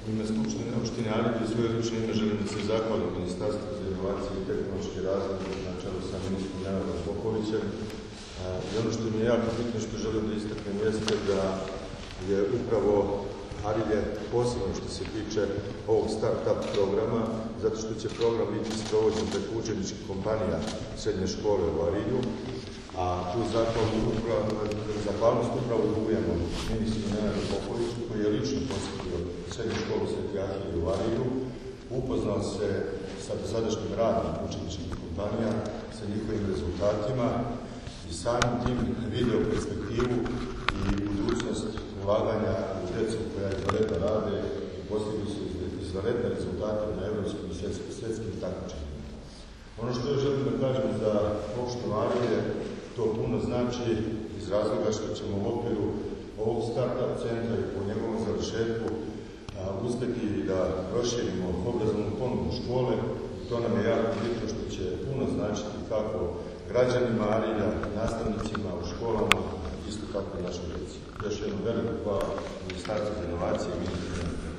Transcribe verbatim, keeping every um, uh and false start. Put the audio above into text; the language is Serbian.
ime Skupštine opštine Arilje i svoje lično ime želim da se zahvalim Ministarstvu za inovacije i tehnološki razvoj na čelu sa ministrom Nevenom Popovićem. I ono što mi je jako bitno, što želim da istaknem, jeste da je upravo Arilje posebno što se tiče ovog start-up programa, zato što će program biti sprovođen preko učeničkih kompanija srednje škole u Arilju, a tu zahvalnost upravo dugujemo ministru Nevenu Popoviću, koji je lično posjetio srednju školu Sveti Ahilje u Arilju, upoznao se sa dosadašnjim radom učeničkih kompanija, sa njihovim rezultatima i samim tim video perspektivu i budućnost ulaganja u djecu koja izvanredno rade i postigli su izvanredne rezultate na evropskim i svjetskim takmičenjima. Ono što još želim da kažem za opštinu Arilje, to puno znači iz razloga što ćemo u okviru ovog start-up centra i po njegovom završetku uspjeti da proširimo obrazovnu ponudu škole. To nam je jako bitno što će puno značiti kako građanima Arilja, nastavnicima u školama, isto tako i našoj djeci. Još jednom veliku hvala Ministarstvu za inovacije i ministru.